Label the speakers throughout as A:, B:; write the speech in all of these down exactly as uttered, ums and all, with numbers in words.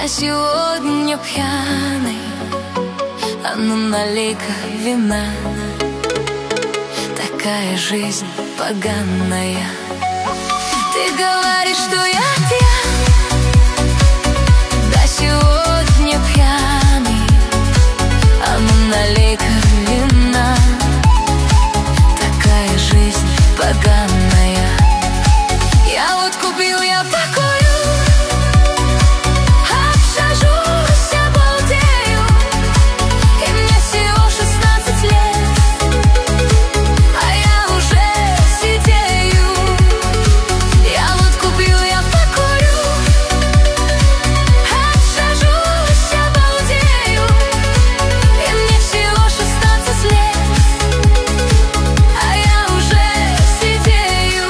A: сегодня пьяный, а ну налей-ка вина. Такая жизнь поганая. Ты говоришь, что я пьян, да сегодня пьяный, а ну налей-ка вина. Такая жизнь поганая. Я вот купил, я покурю, обсажусь, обалдею, и мне всего шестнадцать лет, а я уже сидею. Я вот купил, я покурю, обсажусь, обалдею, и мне всего шестнадцать лет, а я уже сидею.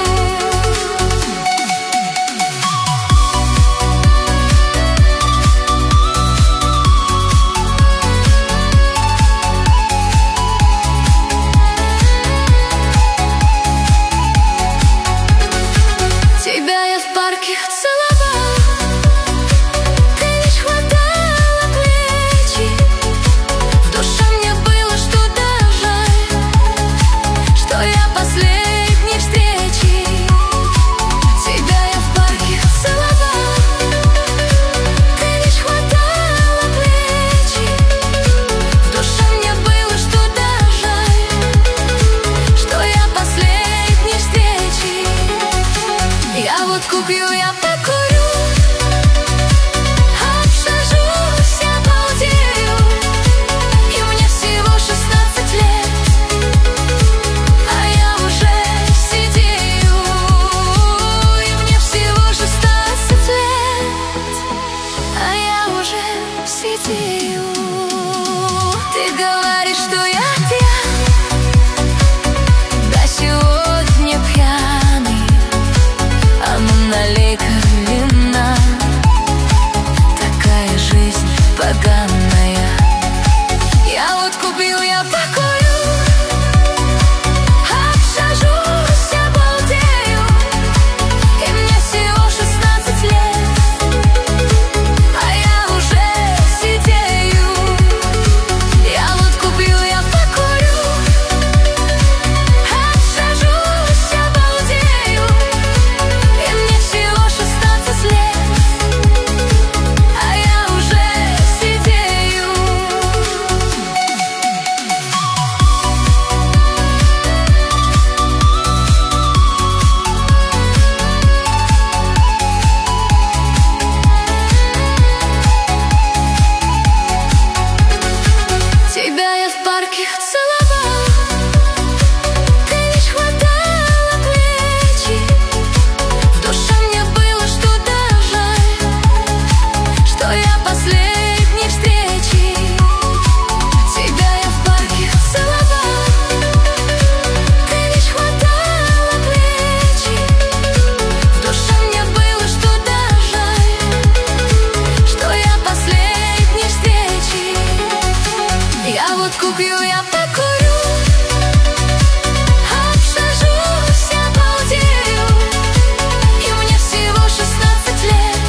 A: Тебя я в парке целовал, ты лишь хватала плечи. В душе мне было что-то жаль, что я последней встречи. Тебя я в парке целовал, ты лишь хватала плечи. В душе мне было что-то жаль, что я последней встречи. Я вот купил, я покурю, обсажусь, обалдею, и мне всего шестнадцать лет, а я уже сидею. И мне всего шестнадцать лет, а я уже сидею. Ты говоришь, что я пьян, да сегодня пьяный, а ну налей-ка вина. Такая жизнь поганая. Я вот купил, я покурю, обсажусь, обалдею, и мне всего шестнадцать лет, а я уже сидею. Я вот купил, я покурю, обсажусь, обалдею, и мне всего шестнадцать лет, а я уже сидею. Тебя я в парке целовал, ты лишь хватала плечи. В душе мне было что-то жаль, что я последней встречи. Тебя я в парке целовал, ты лишь хватала плечи. В душе мне было что-то жаль, что я последней встречи. Я вот купил, я покурю, обсажусь, обалдею, и мне всего шестнадцать лет,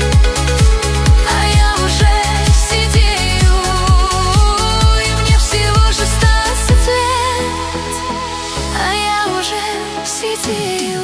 A: а я уже сидею. И мне всего шестнадцать лет, а я уже сидею.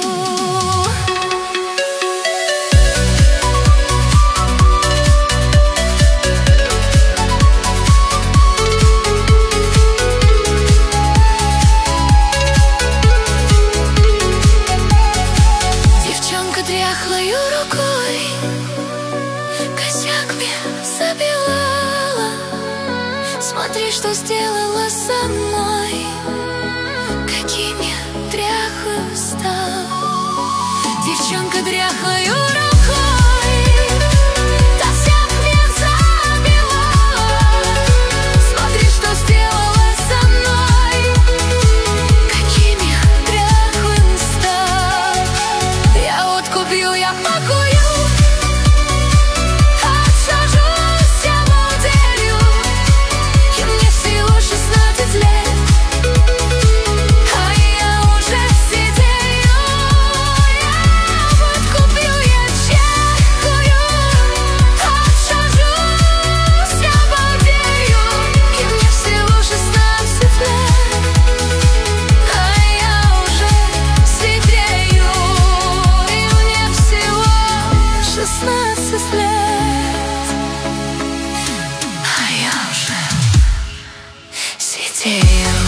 A: Девчонка дряхлою рукой косяк мне забивала. Смотри, что сделала со мной, каким я дряхлым стал. Девчонка дряхлою рукой косяк мне забивала. Смотри, что сделала со мной, каким я дряхлым стал. Я вот купил, я покурю, обсажусь, обалдею, и мне всего шестнадцать лет, а я уже сидею. Я вот купил, я чекаю, хотел.